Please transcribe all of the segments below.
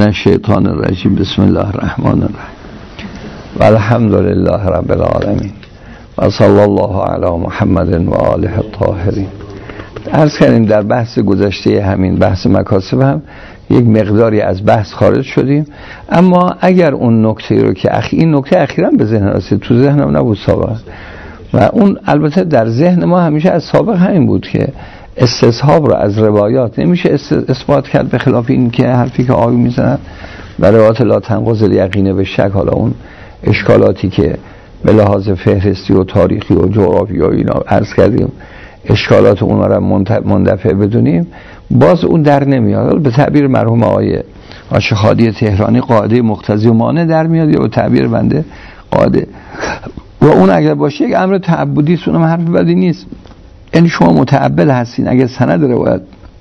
من الشیطان الرجیم. بسم الله الرحمن الرحیم و الحمد لله رب العالمین و صلی الله علی محمد و آله الطاهرین. عرض کردیم در بحث گذشته همین بحث مکاسب هم یک مقداری از بحث خارج شدیم، اما اگر اون نکته رو که این نکته اخیراً به ذهن رسید، تو ذهنم نبود سابقا، و اون البته در ذهن ما همیشه از سابق همین بود که استصحاب رو از روایات نمیشه اثبات کرد، به خلاف این که حرفی که آیه میزنن و روایات لا تنقض الیقین به شک. حالا اون اشکالاتی که به لحاظ فهرستی و تاریخی و جغرافی و اینا عرض کردیم، اشکالات اونها رو مندفع بدونیم، باز اون در نمیاد. به تعبیر مرحوم آقای آشخادی تهرانی قاعده مقتضی و مانع در میاد، یا به تعبیر بنده قاعده، و اون اگر باشه یک امر تعبدی است، اونم حرف بدی نیست. یعنی شما متعبد هستین، اگر سند روایت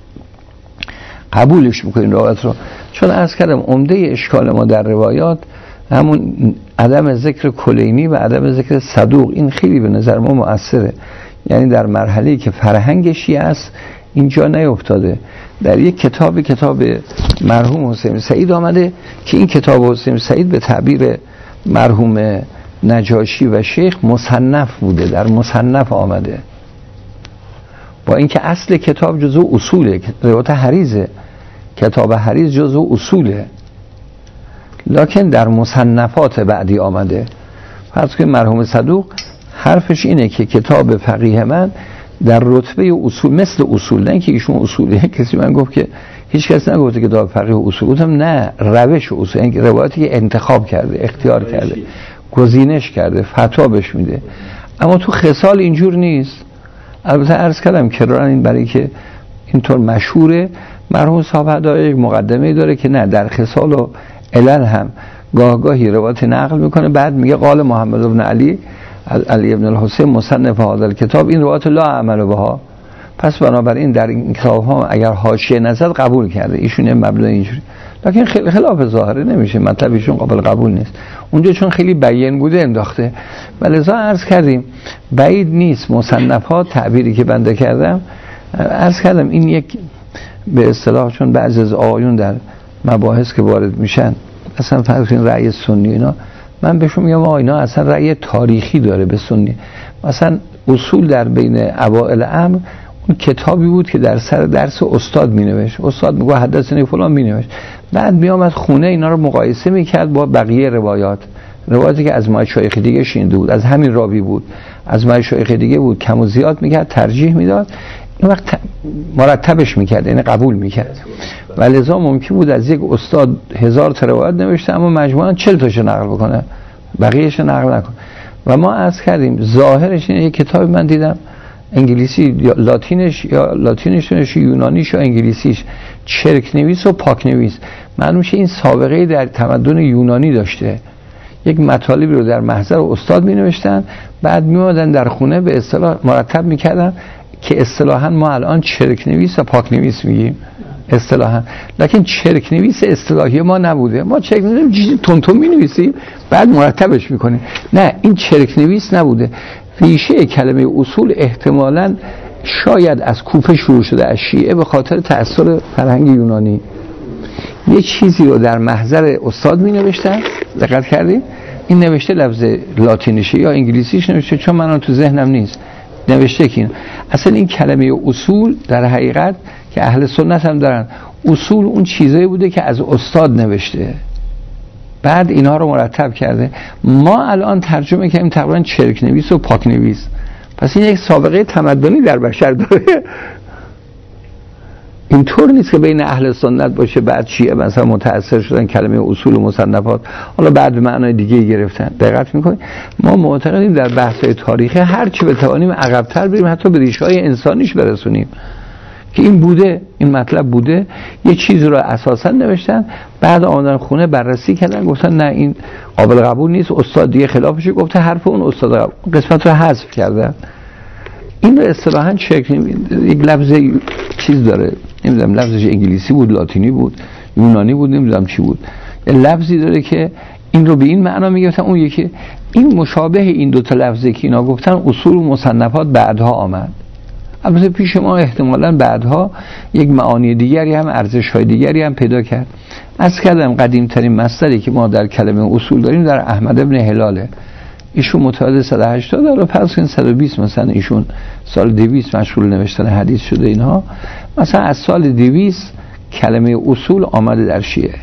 قبولش میکنین روایت رو، چون عرض کردم عمده اشکال ما در روایات همون عدم ذکر کلینی و عدم ذکر صدوق، این خیلی به نظر ما مؤثره. یعنی در مرحله‌ای که فرهنگ شیعه است اینجا نیفتاده. در یک کتاب مرحوم حسین سعید آمده که این کتاب حسین سعید به تعبیر مرحوم نجاشی و شیخ مصنف بوده، در مصنف آمده، با اینکه اصل کتاب جزو اصوله، روایت حریزه، کتاب حریز جزو اصوله، لکن در مصنفات بعدی آمده. فرض کنید مرحوم صدوق حرفش اینه که کتاب فقیه من در رتبه اصول، مثل اصول، نه که ایشون اصوله. کسی من گفت که هیچ کس نگفته کتاب فقیه اصول، گفتم نه، روش اصول، این روایتی که انتخاب کرده، اختیار کرده، گزینش کرده، فتوا بهش میده. اما تو خصال اینجور نیست. البته عرض کردم کرارن این برای که اینطور مشهوره، مرحوم صاحب یک مقدمه داره که نه، در خصال و علل هم گاهی روایت نقل میکنه، بعد میگه قال محمد بن علی ابن الحسین مصنف هذا الکتاب، این روایت لا عمل بها. پس بنابراین در این کتاب ها اگر حاشیه نزد قبول کرده ایشون یه مبدا اینجوری، لکن خلاف ظاهره نمیشه، مطلب ایشون قابل قبول نیست اونجا، چون خیلی بیان بوده انداخته. ولذا عرض کردیم بعید نیست مصنفات، تعبیری که بنده کردم عرض کردم این یک به اصطلاح، چون بعضی از آقایون در مباحث که وارد میشن اصلا فرض کنید رأی سنی اینا، من بهشون میگم آقا اینا اصلا رأی تاریخی داره به سنی. مثلا اصول در بین اوائل امر اون کتابی بود که در سر درس استاد مینوشت، استاد میگه حدثنی فلان مینوشت، بعد میامد خونه اینا رو مقایسه میکرد با بقیه روایاتی که از مشایخ دیگه شنیده بود، از همین راوی بود، از مشایخ دیگه بود، کم و زیاد میکرد، ترجیح میداد، این وقت مرتبش میکرد، یعنی قبول میکرد. ولذا ممکن بود از یک استاد 1000 تا روایت نوشته اما مجموعاً 40 تاشو نقل بکنه، بقیه‌اش نقل نکنه. و ما عرض کردیم ظاهرش اینه، یک کتاب من دیدم انگلیسی یا لاتینش یونانیش و انگلیسیش، چرک نویس و پاک نویس، معلوم میشه این سابقه در تمدن یونانی داشته. یک مطالبی رو در محضر استاد می نوشتن، بعد می اومدن در خونه به اصطلاح مرتب میکردن که اصطلاحاً ما الان چرک نویس و پاک نویس میگیم اصطلاحاً، لکن چرک نویس اصطلاحی ما نبوده. ما چرک نویس چیزی تون می نویسیم بعد مرتبش میکنیم، نه، این چرک نویس نبوده. ریشه کلمه اصول احتمالاً شاید از کوفه شروع شده، از شیعه، به خاطر تأثیر فرهنگ یونانی. یه چیزی رو در محضر استاد می نوشتن، دقت کردیم این نوشته لفظ لاتینیشه یا انگلیسیش نوشته، چون من تو ذهنم نیست نوشته که اصلا این کلمه اصول در حقیقت که اهل سنت هم دارن، اصول اون چیزایی بوده که از استاد نوشته، بعد اینها رو مرتب کرده. ما الان ترجمه کردیم تقریبا چرک نویس و پاک نویس، پس این یک سابقه تمدنی در بشر داره. اینطور نیست که بین اهل سنت باشه بعد شیعه مثلا متأثر شدن کلمه اصول و مصنفات، حالا بعد به معنای دیگه گرفتن. دقت میکنید ما معتقدیم در بحث‌های تاریخی هر چی بتوانیم عقب‌تر بریم، حتی به ریشه‌های انسانیش برسونیم که این بوده، این مطلب بوده، یه چیزی رو اساسا نوشتن، بعد آمدن خونه بررسی کردن گفتن نه این قابل قبول نیست، استاد دیگه خلافش گفته، حرف اون استاد قسمت رو حذف کردن. این رو اصطلاحاً یک لفظ چیز داره، نمیدونم لفظش انگلیسی بود، لاتینی بود، یونانی بود، نمیدونم چی بود، یه لفظی داره که این رو به این معنا میگفتن، اون یکی این مشابه این دو تا لفظی که اینا گفتن اصول و مصنفات بعدها آمد. البته پیش ما احتمالاً بعدها یک معانی دیگری هم ارزش‌های دیگری هم پیدا کرد. از کردم قدیم‌ترین مصدری که ما در کلمه اصول داریم در احمد ابن هلاله، ایشون متولد 180 و پس این 120 مثلا ایشون سال 200 مشغول نوشتن حدیث شده اینها. مثلا از سال 200 کلمه اصول آمده در شیعه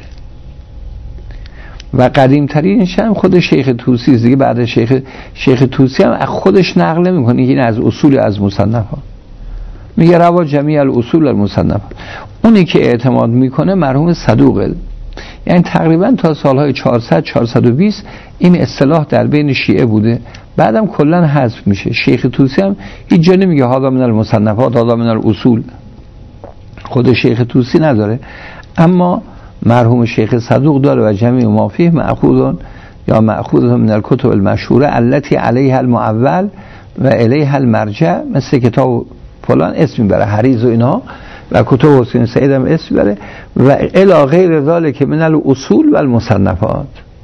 و قدیمترینش هم خود شیخ طوسی دیگه. بعد شیخ طوسی هم خودش نقل نمی‌کنه این از اصول از مصنفات، میگه روا جمیع الاصول المصنفات. اونی که اعتماد میکنه مرحوم صدوق، یعنی تقریبا تا سالهای 400 420 این اصطلاح در بین شیعه بوده، بعدم کلا حذف میشه. شیخ طوسی هم هیچ جا نمیگه هذا من المصنفات هذا من الاصول، خود شیخ طوسی نداره، اما مرحوم شیخ صدوق داره و جمیع ما فیه مأخوذ یا مأخوذ من الکتب المشهوره التي علیها المعول و الیها المرجع، مثل کتاب فلان اسم میبره حریز و اینها، و کتب حسین سعید هم اسم میبره، و الی غیر ذلک من الاصول و المصنفات.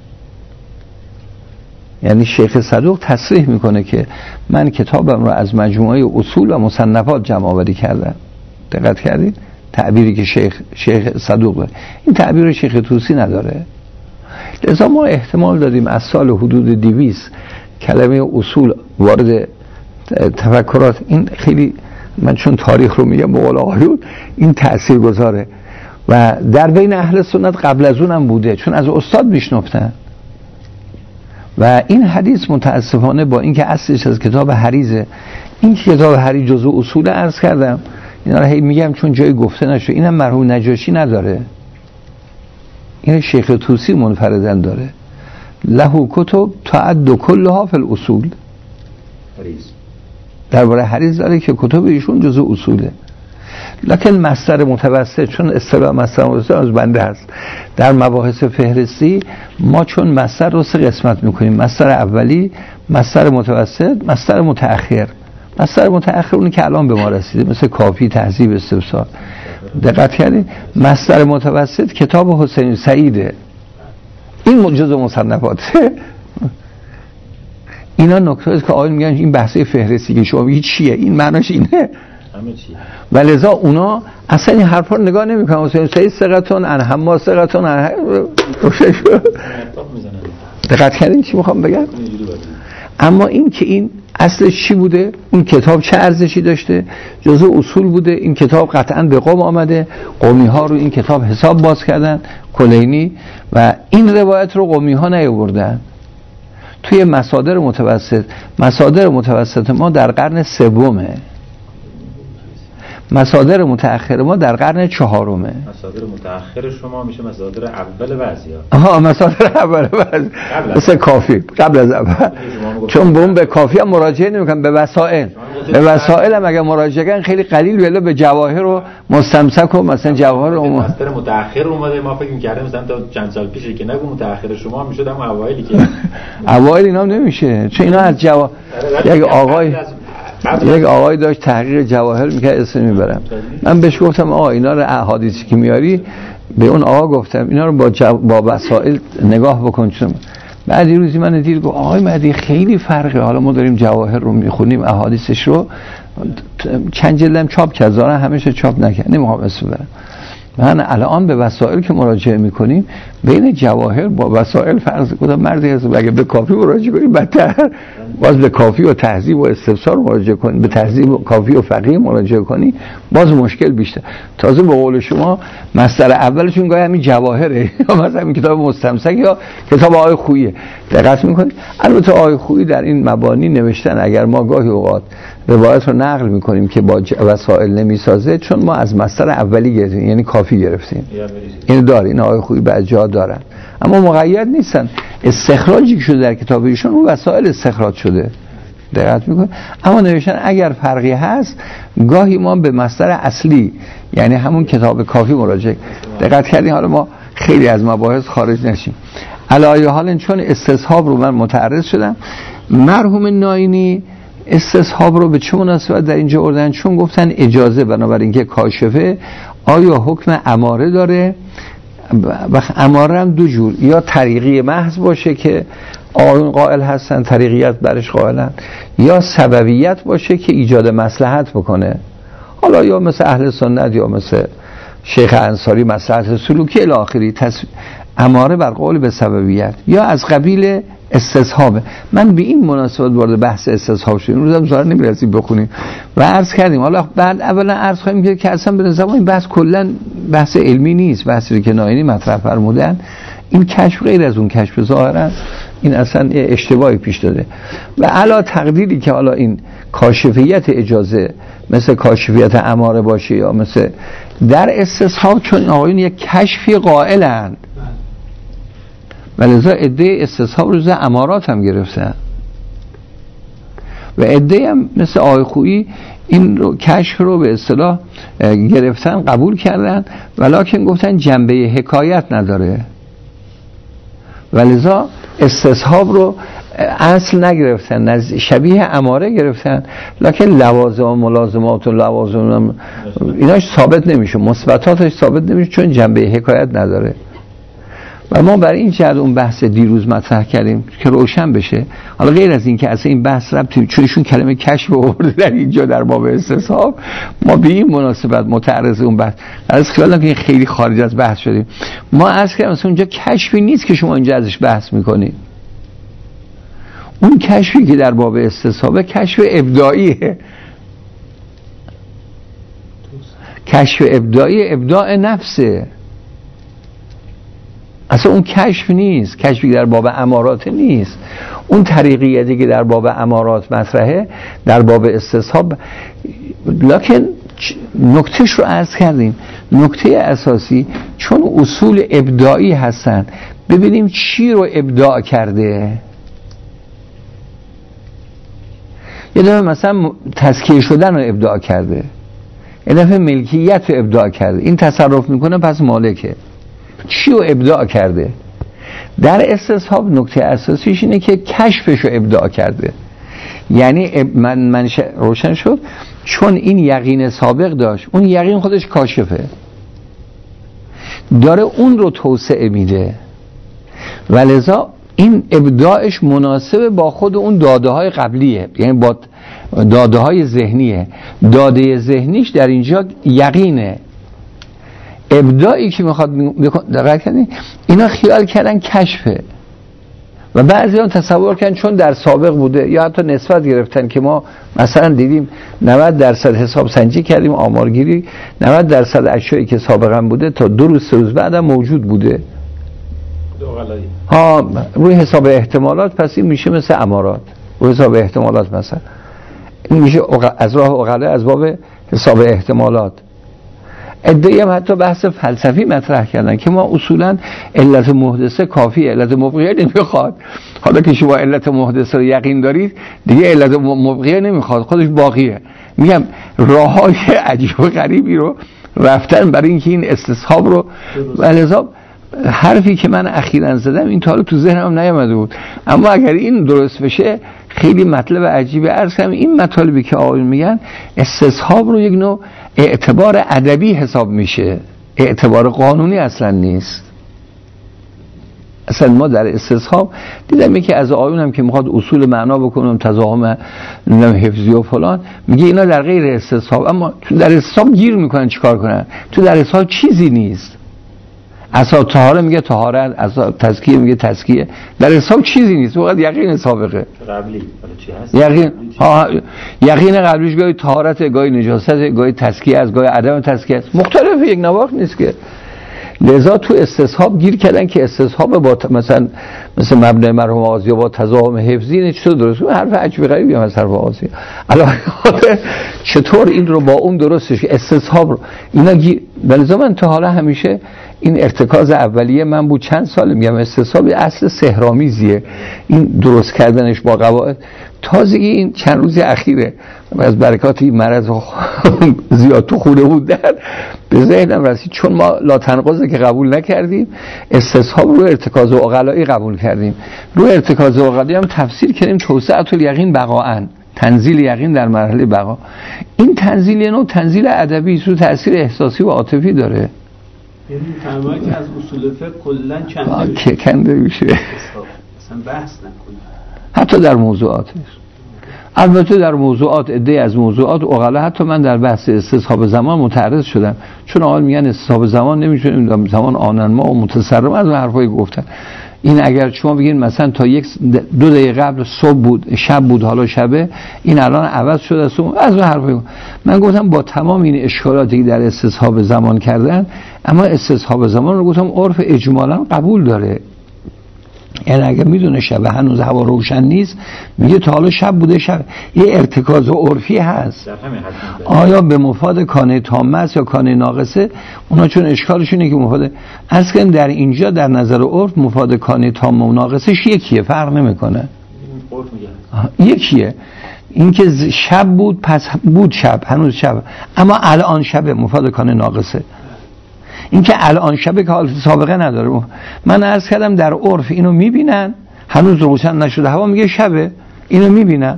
یعنی شیخ صدوق تصریح میکنه که من کتابم رو از مجموعه اصول و مصنفات جمع آوری کردم. دقت کردید تعبیری که شیخ صدوق داره، این تعبیر شیخ طوسی نداره. لذا ما احتمال دادیم از سال حدود 200 کلمه اصول وارد تفکرات. این خیلی، من چون تاریخ رو میگم به قول آقایون، این تأثیر گذاره و در بین اهل سنت قبل از اونم بوده، چون از استاد میشنفتن. و این حدیث متاسفانه با اینکه اصلش از کتاب حریزه، این کتاب حریز جزء اصول عرض کردم، اینا رو هی میگم چون جای گفته نشد، اینم مرحوم نجاشی نداره، این شیخ طوسی منفردن داره. له کتب تعد کلها فی الاصول، درباره حریز داره که کتب ایشون جزء اصوله. لکن مصدر متوسط، چون اصطلاح مصدر متوسط از بنده هست در مباحث فهرستی، ما چون مصدر رو 3 قسمت میکنیم: مصدر اولی، مصدر متوسط، مصدر متأخر. مصدر متأخر اونی که الان به ما رسیده، مثل کافی، تهذیب، استفسار. دقت کردید؟ مصدر متوسط کتاب حسین سعیده، این جزء مصنفاته. اینا نکته است که آقایون میگن این بحثه فهرستی که شما میگید چیه، این معناش اینه. و لذا اونا اصلا این حرفا رو نگاه نمیکنن. حسین سعید ثقتون، انحما ثقتون، دقت کردین چی میخوام بگم؟ اما این که این اصلش چی بوده، اون کتاب چه ارزشی داشته، جزء اصول بوده. این کتاب قطعا به قوم آمده، قومی ها رو این کتاب حساب باز کردن، کلینی، و این روایت رو قومی ها نیاوردن. توی مصادر متوسط ما در قرن 3، مصادر متأخر ما در قرن 4. مصادر متأخر شما میشه مصادر اول بعضیا. مصادر اول بعضی مثل کافی قبل از اول، چون به کافی هم مراجعه نمیکنن، به وسائل هم اگه مراجعه کردن خیلی قلیل، ولی به جواهر و مستمسک و مثلا جواهر مصادر متأخر اومده. ما فکر می‌کردیم مثلا تا چند سال پیشه که نگو متأخر شما میشد، اما اوایلی که اوایل اینا نمیشه، چون اینا از یک آقای داشت تحقیق جواهر میکرد، اسم میبرم، من بهش گفتم آقا اینا رو احادیثی که میاری، به اون آقا گفتم اینا رو با وسائل نگاه بکن. چون بعد یه روزی من دید گفت آقای مهدی خیلی فرقه، حالا ما داریم جواهر رو میخونیم احادیثش رو، چند جلدم چاپ کرد، زارن همیشه چاپ نکرد، نمیخوام اسم ببرم. من الان به وسائل که مراجعه میکنیم، بین جواهر با وسائل فرض کنم مردی هست، اگه به کافی مراجعه کنیم بدتر، باز به کافی و تهذیب و استفسار مراجعه کنیم، به تهذیب و کافی و فقیه مراجعه کنیم، باز مشکل بیشتر. تازه به قول شما مصدر اولشون گاهی همین جواهره، یا مثلا همین کتاب مستمسک یا کتاب آقای خوییه. دقت میکنید؟ البته آقای خویی در این مبانی نوشتن اگر ما گاهی اوقات روایت رو نقل میکنیم که با وسائل نمیسازه، چون ما از مصدر اولی گرفتیم، یعنی کافی گرفتیم، اینو داره، این آقای خویی بعضی جا دارن، اما مقید نیستن. استخراجی شده در کتاب ایشون رو وسائل استخراج شده. دقت میکنید؟ اما نوشتن اگر فرقی هست گاهی ما به مصدر اصلی، یعنی همون کتاب کافی مراجعه. دقت کردین؟ حالا ما خیلی از مباحث خارج نشیم. علی حال چون استصحاب رو من متعرض شدم، مرحوم ناینی استصحاب رو به چه مناسبت در اینجا آوردن؟ چون گفتن اجازه، بنابراین که کاشفه آیا حکم اماره داره اماره هم دو جور، یا طریقی محض باشه که آقایون قائل هستن، طریقیت برش قائلن، یا سببیت باشه که ایجاد مصلحت بکنه، حالا یا مثل اهل سنت یا مثل شیخ انصاری مصلحت سلوکی الی آخری. اماره بر قول به سببیت، یا از قبیل استصحابه. من به این مناسبت وارد بحث استصحاب شدیم، روزم ظاهر نمی‌رسید بخونیم و عرض کردیم. حالا بعد اولا عرض خواهیم که اصلا به نظر این بحث کلا بحث علمی نیست، بحثی که ناینی مطرح فرمودن، این کشف غیر از اون کشف ظاهرا این اصلا اشتباهی پیش داده و علا تقدیری که حالا این کاشفیت اجازه مثل کاشفیت اماره باشه یا مثل در استصحاب، چون آقایون یک کشفی قائلند و لذا عده استصحاب روز امارات هم گرفتن و عده هم مثل آقای خویی این رو کشف رو به اصطلاح گرفتن، قبول کردن، ولکن گفتن جنبه حکایت نداره و لذا استصحاب رو اصل نگرفتن، شبیه اماره گرفتن، لکن لوازم و ملازمات و لوازم ایناش ثابت نمیشه، مثبتاتش ثابت نمیشه چون جنبه حکایت نداره. و ما برای این جهت اون بحث دیروز مطرح کردیم که روشن بشه. حالا غیر از این که اصلا این بحث ربطی، چون ایشون کلمه کشف آورده در اینجا در باب استصحاب، ما به این مناسبت متعرض اون بحث از خیال که خیلی خارج از بحث شدیم. ما عرض کردیم مثلا اونجا کشفی نیست که شما اینجا ازش بحث میکنید. اون کشفی که در باب استصحاب کشف ابداعیه، کشف ابداعی، ابداع نفسه، اصلا اون کشف نیست، کشفی در باب امارات نیست. اون طریقیتی که در باب امارات مطرحه در باب استصحاب، لکن نکتهش رو عرض کردیم، نکته اساسی چون اصول ابداعی هستن، ببینیم چی رو ابداع کرده. یه دفعه مثلا تزکیه شدن رو ابداع کرده، یه دفعه ملکیت رو ابداع کرده، این تصرف میکنه پس مالکه. چی رو ابداع کرده؟ در استصحاب نکته اساسیش اینه که کشفش رو ابداع کرده. یعنی من روشن شد چون این یقین سابق داشت، اون یقین خودش کاشفه، داره اون رو توسعه میده و لذا این ابداعش مناسب با خود اون داده های قبلیه، یعنی با داده های ذهنیه. داده ذهنیش در اینجا یقینه. ابداعی که میخواد دقیق کنی اینا خیال کردن کشفه و بعضی هم تصور کردن چون در سابق بوده، یا حتی نسبت گرفتن که ما مثلا دیدیم 90% حساب سنجی کردیم آمارگیری 90% اشیایی که سابقا بوده تا 2 روز 3 روز بعد هم موجود بوده روی حساب احتمالات. پس این میشه مثل امارات روی حساب احتمالات، مثلا این میشه از راه عقلا از باب حساب احتمالات. ادعی هم حتی بحث فلسفی مطرح کردن که ما اصولا علت محدثه کافی، علت مبقیه نمیخواد. حالا که شما علت محدثه رو یقین دارید دیگه علت مبقیه نمیخواد، خودش باقیه. میگم راههای عجیب و غریبی رو رفتن برای اینکه این استصحاب رو، ولذا حرفی که من اخیراً زدم این تا حالا تو ذهنم نیامده بود، اما اگر این درست بشه خیلی مطلب عجیبه. عرض کنم این مطالبی که آقایون میگن استصحاب رو یک نوع اعتبار ادبی حساب میشه، اعتبار قانونی اصلا نیست. اصلا ما در استصحاب دیدم یکی از آقایون هم که میخواد اصول معنا بکنم تضاهم حفظی و فلان، میگه اینا در غیر استصحاب، اما تو در استصحاب گیر میکنن چیکار کنن؟ تو در استصحاب چیزی نیست. اساس طهاره میگه طهارت، اساس تزکیه میگه تزکیه، در حساب چیزی نیست، فقط یقین سابقه قبلی. چی هست؟ یقین قبلیش گاهی طهارت، گاهی نجاست، گاهی تزکیه است، گاهی عدم تزکیه است، مختلف، یک نواخت نیست که. لذا تو استصحاب گیر کردن که استصحاب با مثلا مثل مبنای مرحوم آغازی با تضاهم حفظی نه چطور درست؟ حرف عجیب غریبی هم از حرف آغازی. الان چطور این رو با اون درستش که استصحاب رو اینا لذا من تا حالا همیشه این ارتکاز اولیه من بود، چند سال میگم استصحاب اصل سحرآمیزیه، این درست کردنش با قواعد. تازگی این چند روز اخیره از برکات این مرض زیاد تو خونه بودن به ذهنم رسید، چون ما لا تناقض که قبول نکردیم، استصحاب رو ارتکاز عقلایی قبول کردیم. رو ارتکاز عقلایی هم تفسیر کردیم توسعة الیقین بقاءً، تنزیل یقین در مرحله بقا. این تنزیل نوع تنزیل ادبی است، تاثیر احساسی و عاطفی داره. یعنی فرمایی که از اصول فقه کلا کنده میشه اصلا بحث نکنه حتی در موضوعاتش. البته در موضوعات عده از موضوعات عقلا حتی من در بحث استصحاب زمان متعرض شدم، چون آقا میگن استصحاب زمان نمیشه زمان آنن ما و متصرف از اون حرفایی گفتن. این اگر شما بگین مثلا تا 2 دقیقه قبل صبح بود شب بود حالا شبه، این الان عوض شده است از اون حرفایی. من گفتم با تمام این اشکالاتی که در استصحاب زمان کردن، اما استصحاب زمان رو گفتم عرف اجمالا قبول داره. یعنی اگه میدونه شب هنوز هوا روشن نیست میگه تا حالا شب بوده شب، یه ارتکاز عرفی هست. آیا به مفاد کانه تامه است یا کانه ناقصه؟ اونا چون اشکالشون اینه که مفاد از که در اینجا در نظر عرف مفاد کانه تامه و ناقصش یکیه، فرق نمیکنه، یکیه. این که شب بود پس بود شب، هنوز شب، اما الان شب مفاد کانه ناقصه. این که الان شبه که حالت سابقه نداره. من عرض کردم در عرف اینو میبینن، هنوز روشن نشده هوا میگه شبه، اینو میبینن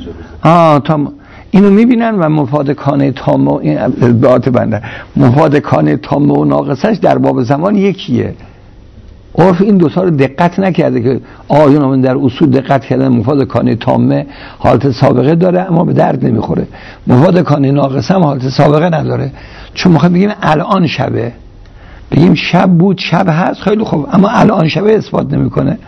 اینو میبینن و مفاد کانه تامه و مفاد کانه تامه و ناقصش در باب زمان یکیه. عرف این دوتا رو دقت نکرده که آیون در اصول دقت کردن مفاد کانه تامه حالت سابقه داره اما به درد نمیخوره، مفاد کانه ناقصه هم حالت سابقه نداره. چون میخوام بگیم الان شبه، بگیم شب بود شب هست خیلی خوب، اما الان شبه اثبات نمیکنه.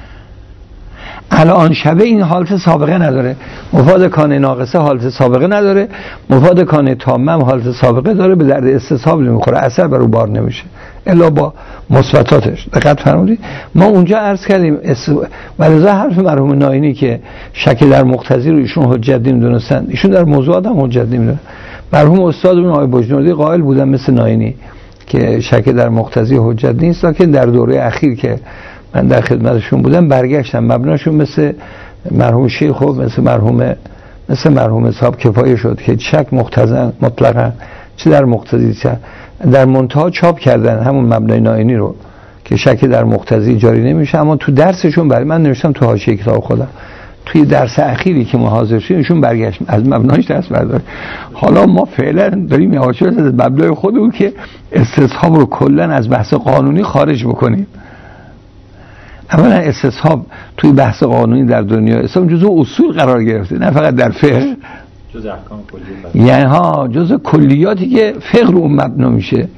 الان شبه این حالت سابقه نداره، مفاد کانه ناقصه حالت سابقه نداره، مفاد کانه تامه هم حالت سابقه داره، به درد استصحاب نمیخوره، اثر بر او بار نمیشه الا با مثبتاتش. دقت فرمودید؟ ما اونجا عرض کردیم ولذا حرف مرحوم ناینی که شک در مقتضی رو ایشون حجت نمیدونستن، ایشون در موضوعات هم حجت نمیدونن. مرحوم استادمون آقای بجنوردی قائل بودن مثل ناینی که شک در مقتضی حجت نیست، لکن در دوره اخیر که من در خدمتشون بودم برگشتم مبناشون مثل مرحوم شیخ و مثل مرحوم صاحب کفایه شد که شک مقتضی مطلقا چه در مقتضی چه در منتها چاپ کردن همون مبنای ناینی رو که شک در مقتضی جاری نمیشه. اما تو درسشون برای من نوشتم تو حاشیه کتاب خودم، توی درس اخیری که ما حاضر شدیم ایشون برگشت از مبناش دست برداشت. حالا ما فعلا داریم یواش یواش از مبنای خودمون که استصحاب رو کلا از بحث قانونی خارج بکنیم. اولا استصحاب توی بحث قانونی در دنیا اسلام جزء اصول قرار گرفته، نه فقط در فقه، جزء احکام کلی، یعنی جزء کلیاتی که فقه رو مبنا میشه.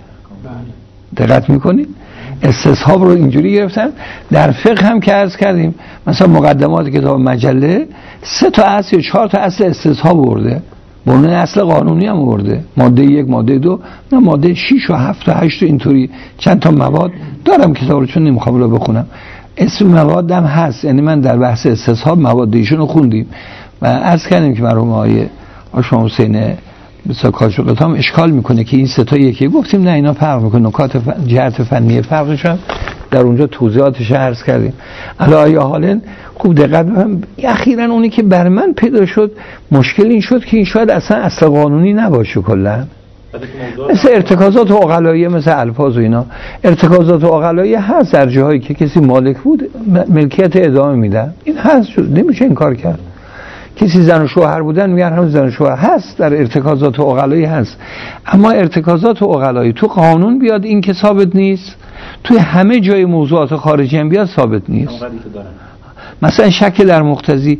دقت میکنید؟ استصحاب رو اینجوری گرفتن. در فقه هم که عرض کردیم مثلا مقدمات کتاب مجله 3 تا اصل یا 4 تا اصل استصحاب آورده، بنیان اصل قانونی هم آورده، ماده 1 ماده 2 نه ماده 6 و 7 و 8 اینطوری چند تا مواد دارم کتاب رو چون نمیخوام رو بخونم، اسم مواد هم هست. یعنی من در بحث استصحاب مواد ایشون رو خوندیم و عرض کردیم که مرحوم آقای آشما حسین بسیار کاشقت هم اشکال میکنه که این 3 تا یکی، گفتیم نه اینا فرق میکنه، نکات جهت فنی فرقش هم در اونجا توضیحاتش عرض کردیم. علی حالا خوب دقت بکنم. اخیراً اونی که بر من پیدا شد مشکل این شد که این شاید اصلا اصل قانونی نباشه، کلا مثل ارتکازات عقلاییه، مثل الفاظ و اینا. ارتکازات عقلاییه هست در جاهایی که کسی مالک بود ملکیت ادامه میدن، این هست، نمیشه این کار کرد. کسی زن و شوهر بودن میگن هم زن و شوهر هست، در ارتکازات عقلایی هست. اما ارتکازات عقلایی تو قانون بیاد این که ثابت نیست، توی همه جای موضوعات خارجی هم بیاد ثابت نیست. مثلا شک در مقتضی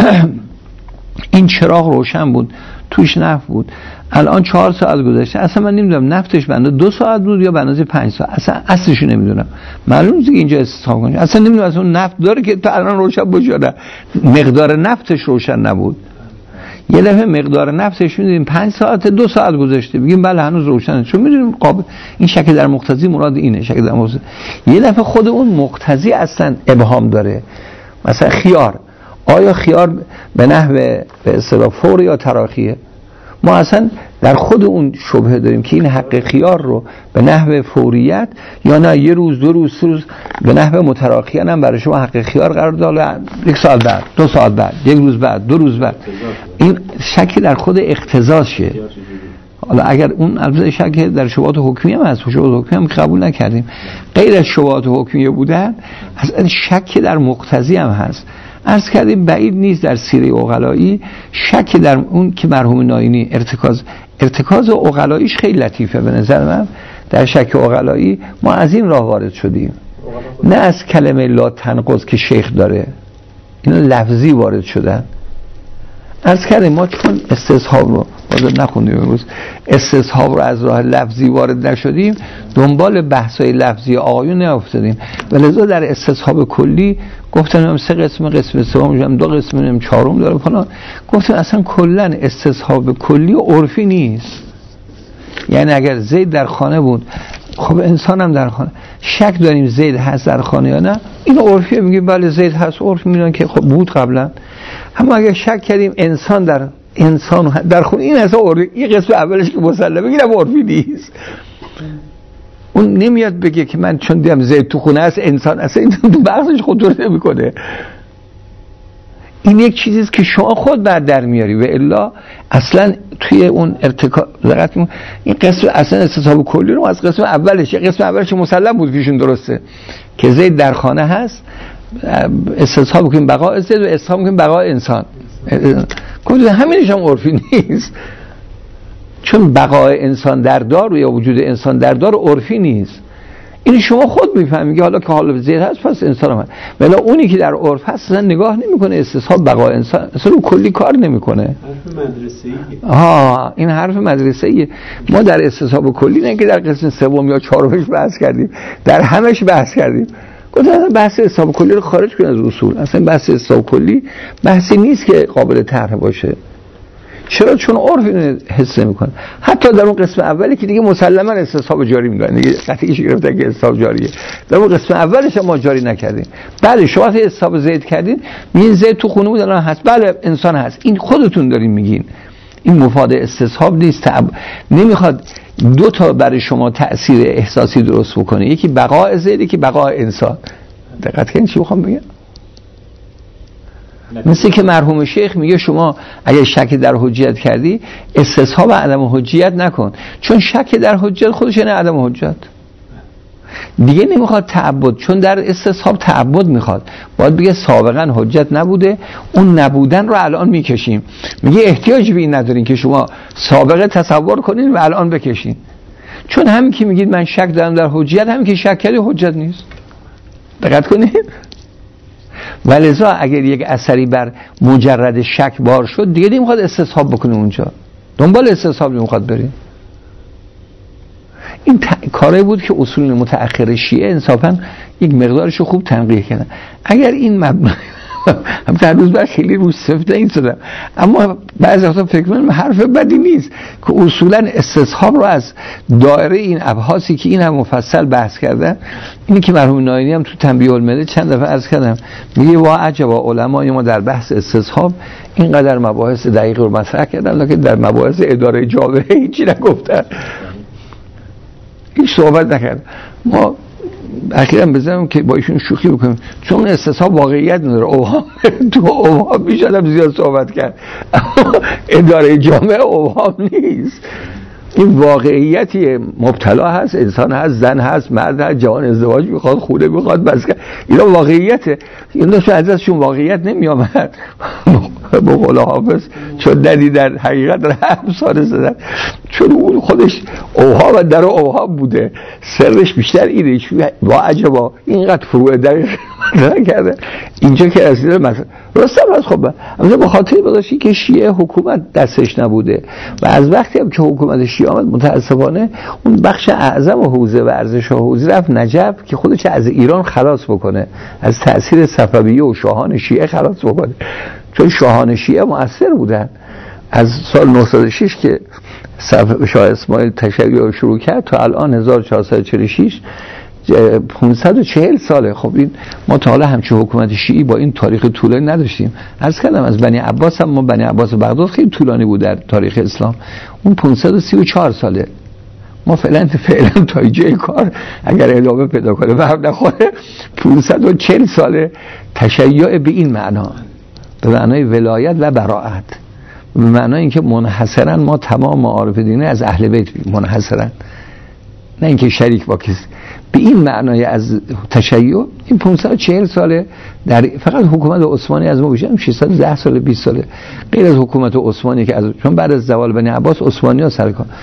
این چراغ روشن بود توش نفت بود، الان 4 ساعت گذشته، اصلا من نمیدونم نفتش بنده 2 ساعت بود یا بنده 5 ساعت، اصلا اصلش نمیدونم. معلوم نیست که اینجا استثنا کنه، اصلا نمیدونم اصلا نفت داره که تا الان روشن باشه، مقدار نفتش روشن نبود. یه دفعه مقدار نفتش میدونیم 5 ساعت 2 ساعت گذشته، بگیم بله هنوز روشنه، چون میدونیم قابل این شک در مقتضی مراد اینه. شک در مقتضی یه دفعه خود اون مقتضی اصلا ابهام داره. مثلا خیار، آیا خیار به نحو به اصطلاح فور یا تراخیه؟ ما اصلا در خود اون شبهه داریم که این حق خیار رو به نحو فوریت یا نه 1 روز 2 روز 3 روز به نحو متراخیان هم برای شما حق خیار قرار داده، 1 ساعت بعد 2 ساعت بعد 1 روز بعد 2 روز بعد. این شکی در خود اقتضاشه. حالا اگر اون البته شک در شبهات حکمی هم هست، شبهات حکمی هم قبول نکردیم، غیر از شبهات حکمی بودن اصلا شک در مقتضی هم هست. عرض کردیم بعید نیست در سیره عقلایی شک در اون که مرحوم ناینی ارتکاز عقلاییش خیلی لطیفه به نظر من. در شک عقلایی ما از این راه وارد شدیم، نه از کلمه لا تنقض که شیخ داره، اینا لفظی وارد شدن. عرض کردیم ما چون استصحاب رو بازم نخوندیم امروز، استصحاب رو از راه لفظی وارد نشدیم، دنبال بحث‌های لفظی آقایون نیافتادیم، ولذا در استصحاب کلی گفتن 3 قسم، قسم سوم 2 قسم، 4 داره فلان. گفتن اصلا کلا استصحاب کلی عرفی نیست. یعنی اگر زید در خانه بود، خب انسان هم در خانه، شک داریم زید هست در خانه یا نه، این عرفیه، میگیم بله زید هست، عرف میدونن که خب بود قبلا. اما اگر شک کردیم انسان در خونه، این اصلا عرفی، این قسم اولش که مسلمه بگیرم عرفی نیست. اون نمیاد بگه که من چون دیدم زید تو خونه هست انسان، اصلا این تو بحثش خطور نمیکنه. این یک چیزیست که شما خود در میاری و الا اصلا توی اون ارتکاب این قسم اصلا استصحاب کلی رو از قسم اولش مسلم بود پیشون درسته که زید در خانه هست، استصحاب کنیم بقای زید و استصحاب کنیم بقای انسان. گفتم همینش هم عرفی نیست، چون بقای انسان در دار یا وجود انسان در دار عرفی نیست. این شما خود میفهمید که حالا که حالا زید هست پس انسان هم هست، ولی اونی که در عرف هست اصلا نگاه نمیکنه استصحاب بقای انسان، اصلا اون کلی کار نمیکنه. حرف مدرسه‌ایه. این حرف مدرسه‌ایه. ما در استصحاب کلی نه که در قسم 3 یا 4 بحث کردیم، در همش بحث کردیم. گفتم اصلا بحث استصحاب کلی رو خارج کن از اصول، اصلا بحث استصحاب کلی بحثی نیست که قابل طرح باشه. چرا؟ چون عرف اینو حس نمیکنه. حتی در اون قسم اولی که دیگه مسلما استصحاب جاری میگن، دیگه قطعیش گرفتن که استصحاب جاریه، در اون قسم اولش ما جاری نکردیم. بله شما استصحاب زید کردین، میگین زید تو خونه بود الان هست، بله انسان هست، این خودتون دارین میگین، این مفاد استصحاب نیست. نمیخواد 2 تا برای شما تأثیر احساسی درست بکنه، یکی بقای زید، یکی بقای انسان. دقت کنید چی میخوام بگم. مثل که مرحوم شیخ میگه شما اگه شک در حجیت کردی، استصحاب عدم حجیت نکن، چون شک در حجیت خودش یعنی عدم حجیت. دیگه نمیخواد تعبد، چون در استصحاب تعبد میخواد، باید بگه سابقا حجت نبوده، اون نبودن رو الان میکشیم. میگه احتیاجی به این ندارین که شما سابقه تصور کنین و الان بکشین، چون همین که میگید من شک دارم در حجیت، همین که شک کردی حجت نیست. دقت کنید. ولذا اگر یک اثری بر مجرد شک بار شد، دیگه نمیخواد استصحاب بکنه، اونجا دنبال استصحاب نمیخواد بریم. این کاری بود که اصول متأخر شیعه انصافا یک مقدارشو خوب تنقیح کردن. اگر این مبنا هم هر روز بر خیلی روز سفته این شدم، اما بعضی وقتا فکر کنم حرف بدی نیست که اصولا استصحاب رو از دایره این ابحاثی که این هم مفصل بحث کردن، اینی که مرحوم ناینی هم تو تنبیه الملل چند دفعه عرض کردم، میگه وا عجبا علمای ما در بحث استصحاب اینقدر مباحث دقیق رو مطرح کردن، لکن در مباحث اداره جامعه هیچی نگفتن، هیچ صحبت نکرد. ما اخیراً بزنم که با ایشون شوخی بکنیم، چون استصحاب واقعیت نداره، اوهام تو اوهام میشدم زیاد صحبت کرد، اداره جامعه اوهام نیست، این واقعیتی مبتلا هست، انسان هست، زن هست، مرد هست، جوان ازدواج میخواد، خونه میخواد، بس اینا واقعیته. این داشت ازشون واقعیت نمی آمد با قول حافظ، چون ندی در حقیقت رحم ساره زدن، چون اون خودش اوهام در اوهام بوده، سرش بیشتر اینه. با عجبا اینقدر فروع دقیق نکرده اینجا که رسیده مثلا راستم هست. خب اما به خاطر باشی که شیعه حکومت دستش نبوده و از وقتی هم که حکومت شیعه آمد متاسفانه اون بخش اعظم حوزه و ارزش حوزه رفت نجف که خودش از ایران خلاص بکنه، از تأثیر صفویه و شاهان شیعه خلاص بکنه، چون شاهان شیعه مؤثر بودن. از سال 906 که شاه اسماعیل تشیع شروع کرد تا الان 1446 540 ساله. خب این ما تا حالا همچین حکومت شیعی با این تاریخ طولانی نداشتیم. عرض کردم از بنی عباس هم، ما بنی عباس بغداد خیلی طولانی بود در تاریخ اسلام، اون 534 ساله. ما فعلا تا اینجای کار اگر ادامه پیدا کنه و هم نخوره 540 ساله تشیع به این معنا، به معنای ولایت و براءت، به معنای اینکه منحصرا ما تمام معارف دینی از اهل بیت منحصرا، نه اینکه شریک با کسی، به این معنای از تشیع. این 540 ساله در فقط حکومت عثمانی از ما بیشتر 610 ساله 20 ساله، غیر از حکومت عثمانی که از چون بعد از زوال بنی عباس عثمانی‌ها سر کار.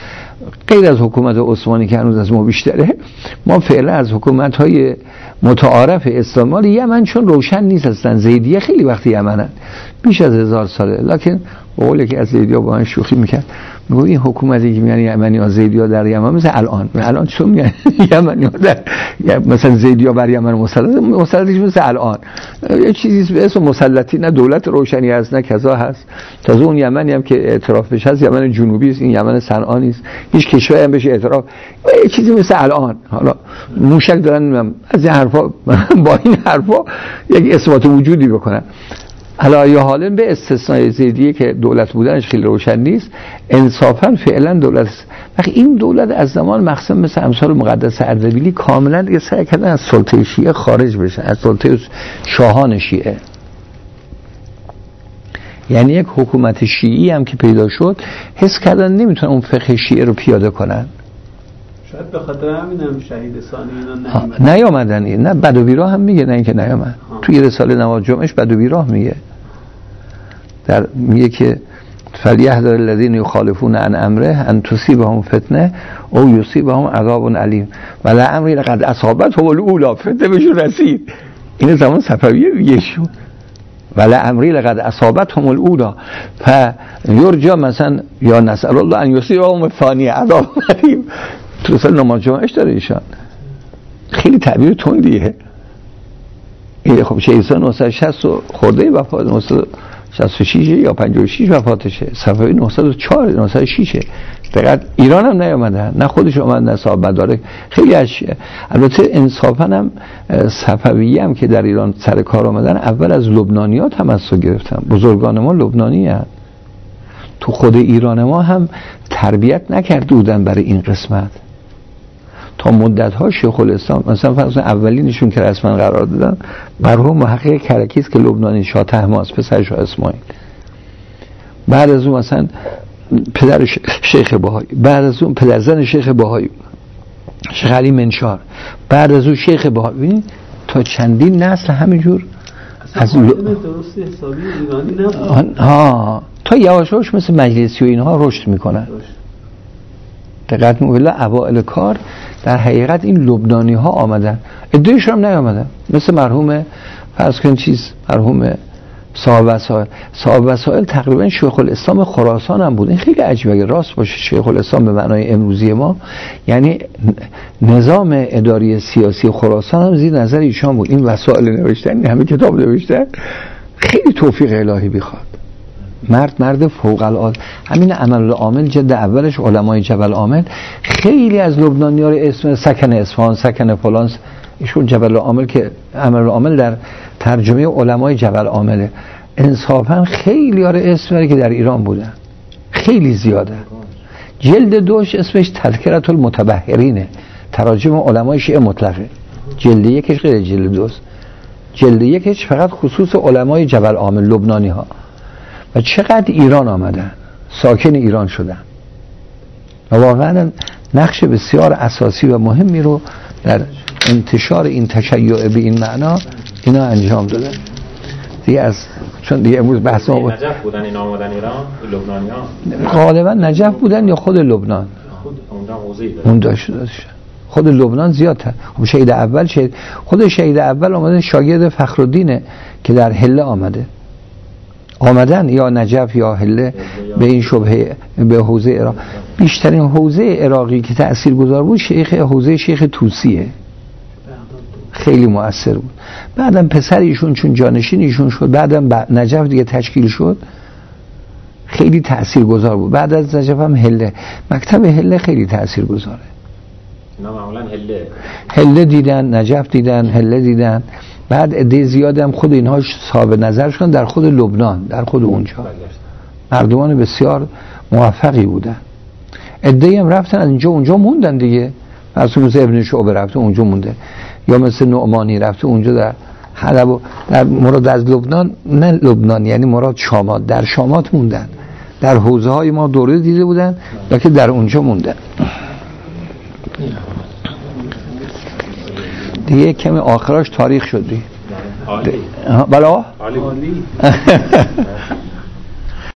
غیر از حکومت عثمانی که هنوز از ما بیشتره، ما فعلا از حکومت‌های متعارف اسلامی یمن چون روشن نیست هستن. زیدیه خیلی وقتی یمنن، بیش از 1000 ساله، لکن قولی که از زیدی‌ها با هم شوخی میکرد، میگه این حکومتی که میگن یمنی‌ها زیدی‌ها در یمن مثل الان چون میگن یمنی‌ها در مثلا زیدی‌ها بر یمن مسلطش مثل الان یه چیزی به اسم مسلطی، نه دولت روشنی هست نه کذا هست. تازه اون یمنی هم که اعتراف بشه از یمن جنوبی است، این یمن صنعا نیست، هیچ کشوری هم بشه اعتراف، یه چیزی مثل الان. حالا موشک دارن از این حرفا با این حرفا یک اثبات وجودی بکنن. علی حالا به استثنای زیدیه که دولت بودنش خیلی روشن نیست، انصافا فعلا دولت است. وقتی این دولت از زمان مخصوصا مثل امثال مقدس اردبیلی کاملا دیگه سعی کردن از سلطه شیعه خارج بشن، از سلطه شاهان شیعه. یعنی یک حکومت شیعی هم که پیدا شد حس کردن نمیتونن اون فقه شیعه رو پیاده کنن. شاید به خاطر همین هم شهید ثانی اینا نیامدن. نه بدویراه هم میگه، نه اینکه نیامد. توی رساله نماز جمعهش بدویراه میگه، میگه که فلیحذر الذین یخالفون عن امره ان تصیبهم فتنه او یصیبهم عذاب علیم ولعمری لقد اصابتهم الاولی. فتنه بهشون رسید، این زمان صفویه میگه شون، ولعمری لقد اصابتهم الاولی فیرجى مثلا یا نسأل الله ان یصیبهم الثانیه عذاب علیم. تو رساله نماز جمعهش داره ایشان. خیلی تعبیر تندیه. خب چه ایسا 960 خورده وفات، 966 یا 56 وفاتشه، صفوی 904 906. فقط ایران هم نیامدن، نه خودش اومد نه صاحب مدارک. خیلی البته انصافا هم صفوی هم که در ایران سر کار آمدن اول از لبنانی‌ها تمسک گرفتن. بزرگان ما لبنانی هستند. تو خود ایران ما هم تربیت نکرده بودن برای این قسمت. تا مدت‌ها شیخ الاسلام مثلا فرض اولینشون که رسما قرار دادن مرحوم محقق کرکی است که لبنانی، شاه طهماسب پسر شاه اسماعیل، بعد از اون مثلا پدر شیخ بهایی، بعد از اون پدرزن شیخ بهایی شیخ علی منشار، بعد از اون شیخ بهایی. ببینید تا چندین نسل همینجور از درست حسابی ایرانی نبود. تا یواشاش مثل مجلسی و اینها رشد میکنن. دقیقاً اولا اوائل کار در حقیقت این لبنانی ها آمدن، ادعایشون هم نیامدن، مثل مرحوم فرض کن مرحوم صاحب وسائل تقریبا شیخ الاسلام خراسان هم بود. این خیلی عجیبه اگه راست باشه شیخ الاسلام به معنای امروزی ما، یعنی نظام اداری سیاسی خراسان هم زیر نظر ایشان بود. این وسائل نوشتن، همه کتاب نوشتن، خیلی توفیق الهی بخواد. مرد فوق العاده. همین عمل عامل جد اولش علمای جبل عامل، خیلی از لبنانی‌ها رو اسم سکن اصفهان، سکن فلان، ایشون جبل عامل که عمل عامل در ترجمه علمای جبل عامله. انصافا خیلی ها رو اسم که در ایران بودن خیلی زیاده. جلد دوش اسمش تذکرة المتبحرینه، تراجم علمای شیعه مطلقه. جلد یکش غیر جلد دوست. جلد یکش فقط خصوص علمای جبل عامل لبنانی ها و چقدر ایران آمدن، ساکن ایران شدن و واقعا نقش بسیار اساسی و مهمی رو در انتشار این تشیع به این معنا اینا انجام دادن. دیگه از چون دیگه امروز بحث ما بود نجف بودن اینا آمدن ایران، لبنانی‌ها غالبا نجف بودن یا خود لبنان، اونجا حوزه‌ای اون داشت خود لبنان زیادتر. خب شهید اول خود شهید اول آمده شاگرد فخرالدینه که در حله آمدن یا نجف یا حله به این شبهه به حوزه عراق. بیشترین حوزه عراقی که تأثیرگذار بود حوزه شیخ طوسیه، خیلی مؤثر بود. بعدم پسر ایشون چون جانشین ایشون شد، بعدم نجف دیگه تشکیل شد، خیلی تأثیرگذار بود. بعد از نجف هم حله، مکتب حله خیلی تأثیرگذاره. اینا معمولا حله دیدن، نجف دیدن، حله دیدن. بعد عده زیاد هم خود اینها صاحب نظر شدن در خود لبنان، در خود اونجا مردمان بسیار موفقی بودن. عده هم رفتن از اینجا اونجا موندن دیگه. مثل ابن شعبه رفته اونجا مونده، یا مثل نعمانی رفته اونجا در حلب و در مراد از لبنان، نه لبنان یعنی مراد شامات، در شامات موندن، در حوزه های ما دوره دیده بودن لکه در اونجا موندن. دیگه کمی آخراش تاریخ شد دیگه. عالی. بلا عالی.